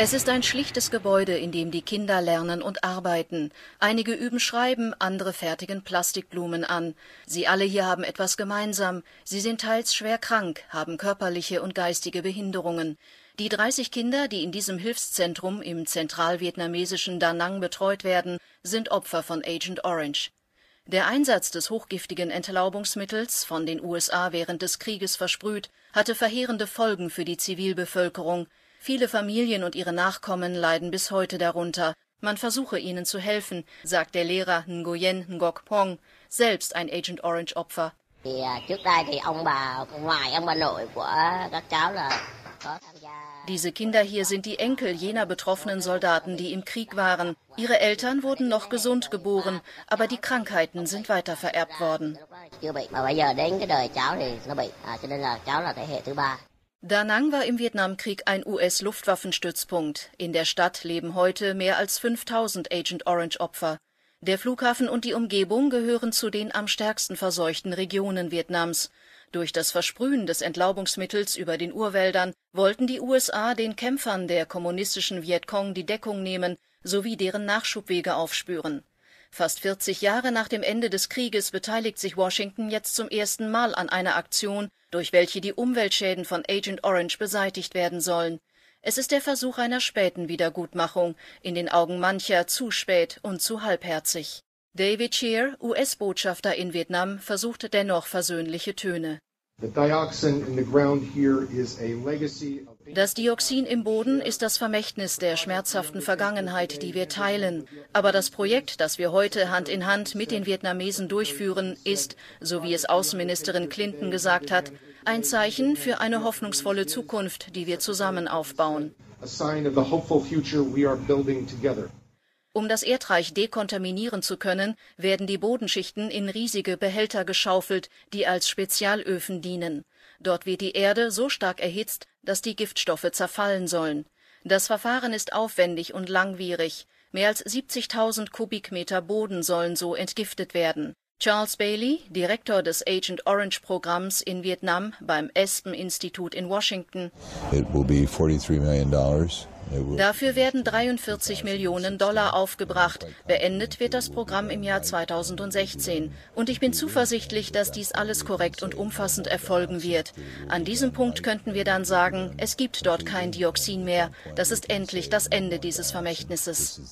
Es ist ein schlichtes Gebäude, in dem die Kinder lernen und arbeiten. Einige üben Schreiben, andere fertigen Plastikblumen an. Sie alle hier haben etwas gemeinsam. Sie sind teils schwer krank, haben körperliche und geistige Behinderungen. Die 30 Kinder, die in diesem Hilfszentrum im zentralvietnamesischen Da Nang betreut werden, sind Opfer von Agent Orange. Der Einsatz des hochgiftigen Entlaubungsmittels, von den USA während des Krieges versprüht, hatte verheerende Folgen für die Zivilbevölkerung. Viele Familien und ihre Nachkommen leiden bis heute darunter. Man versuche ihnen zu helfen, sagt der Lehrer Nguyen Ngoc Pong, selbst ein Agent Orange Opfer. Diese Kinder hier sind die Enkel jener betroffenen Soldaten, die im Krieg waren. Ihre Eltern wurden noch gesund geboren, aber die Krankheiten sind weitervererbt worden. Da Nang war im Vietnamkrieg ein US-Luftwaffenstützpunkt. In der Stadt leben heute mehr als 5000 Agent Orange Opfer. Der Flughafen und die Umgebung gehören zu den am stärksten verseuchten Regionen Vietnams. Durch das Versprühen des Entlaubungsmittels über den Urwäldern wollten die USA den Kämpfern der kommunistischen Vietcong die Deckung nehmen sowie deren Nachschubwege aufspüren. Fast 40 Jahre nach dem Ende des Krieges beteiligt sich Washington jetzt zum ersten Mal an einer Aktion, durch welche die Umweltschäden von Agent Orange beseitigt werden sollen. Es ist der Versuch einer späten Wiedergutmachung, in den Augen mancher zu spät und zu halbherzig. David Shear, US-Botschafter in Vietnam, versucht dennoch versöhnliche Töne. Das Dioxin im Boden ist das Vermächtnis der schmerzhaften Vergangenheit, die wir teilen. Aber das Projekt, das wir heute Hand in Hand mit den Vietnamesen durchführen, ist, so wie es Außenministerin Clinton gesagt hat, ein Zeichen für eine hoffnungsvolle Zukunft, die wir zusammen aufbauen. Um das Erdreich dekontaminieren zu können, werden die Bodenschichten in riesige Behälter geschaufelt, die als Spezialöfen dienen. Dort wird die Erde so stark erhitzt, dass die Giftstoffe zerfallen sollen. Das Verfahren ist aufwendig und langwierig. Mehr als 70.000 Kubikmeter Boden sollen so entgiftet werden. Charles Bailey, Direktor des Agent Orange Programms in Vietnam beim Aspen-Institut in Washington. Dafür werden 43 Millionen Dollar aufgebracht. Beendet wird das Programm im Jahr 2016. Und ich bin zuversichtlich, dass dies alles korrekt und umfassend erfolgen wird. An diesem Punkt könnten wir dann sagen, es gibt dort kein Dioxin mehr. Das ist endlich das Ende dieses Vermächtnisses.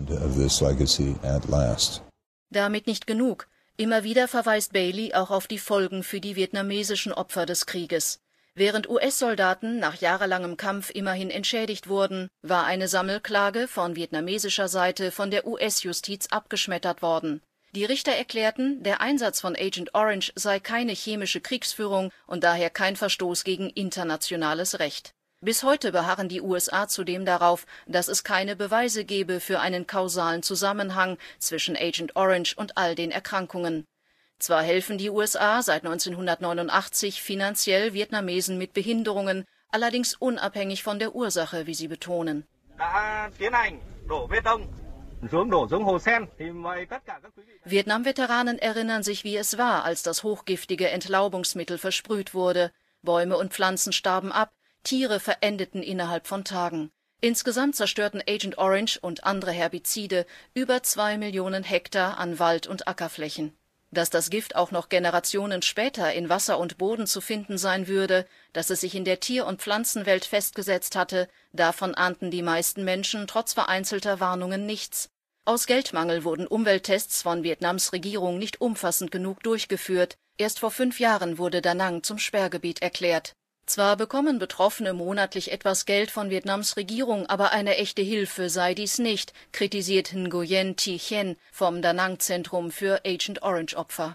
Damit nicht genug. Immer wieder verweist Bailey auch auf die Folgen für die vietnamesischen Opfer des Krieges. Während US-Soldaten nach jahrelangem Kampf immerhin entschädigt wurden, war eine Sammelklage von vietnamesischer Seite von der US-Justiz abgeschmettert worden. Die Richter erklärten, der Einsatz von Agent Orange sei keine chemische Kriegsführung und daher kein Verstoß gegen internationales Recht. Bis heute beharren die USA zudem darauf, dass es keine Beweise gebe für einen kausalen Zusammenhang zwischen Agent Orange und all den Erkrankungen. Zwar helfen die USA seit 1989 finanziell Vietnamesen mit Behinderungen, allerdings unabhängig von der Ursache, wie sie betonen. Vietnam-Veteranen erinnern sich, wie es war, als das hochgiftige Entlaubungsmittel versprüht wurde. Bäume und Pflanzen starben ab, Tiere verendeten innerhalb von Tagen. Insgesamt zerstörten Agent Orange und andere Herbizide über 2 Millionen Hektar an Wald- und Ackerflächen. Dass das Gift auch noch Generationen später in Wasser und Boden zu finden sein würde, dass es sich in der Tier- und Pflanzenwelt festgesetzt hatte, davon ahnten die meisten Menschen trotz vereinzelter Warnungen nichts. Aus Geldmangel wurden Umwelttests von Vietnams Regierung nicht umfassend genug durchgeführt. Erst vor 5 Jahren wurde Da Nang zum Sperrgebiet erklärt. Zwar bekommen Betroffene monatlich etwas Geld von Vietnams Regierung, aber eine echte Hilfe sei dies nicht, kritisiert Nguyen Thi Hien vom Da Nang Zentrum für Agent Orange Opfer.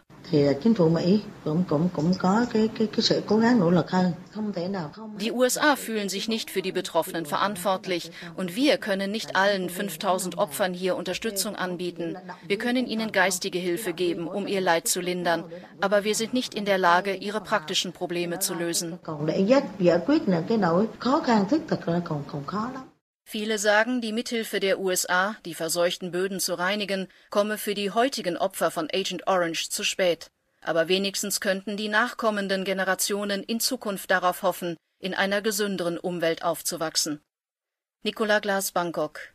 Die USA fühlen sich nicht für die Betroffenen verantwortlich und wir können nicht allen 5000 Opfern hier Unterstützung anbieten. Wir können ihnen geistige Hilfe geben, um ihr Leid zu lindern, aber wir sind nicht in der Lage, ihre praktischen Probleme zu lösen. Viele sagen, die Mithilfe der USA, die verseuchten Böden zu reinigen, komme für die heutigen Opfer von Agent Orange zu spät. Aber wenigstens könnten die nachkommenden Generationen in Zukunft darauf hoffen, in einer gesünderen Umwelt aufzuwachsen. Nicola Glas, Bangkok.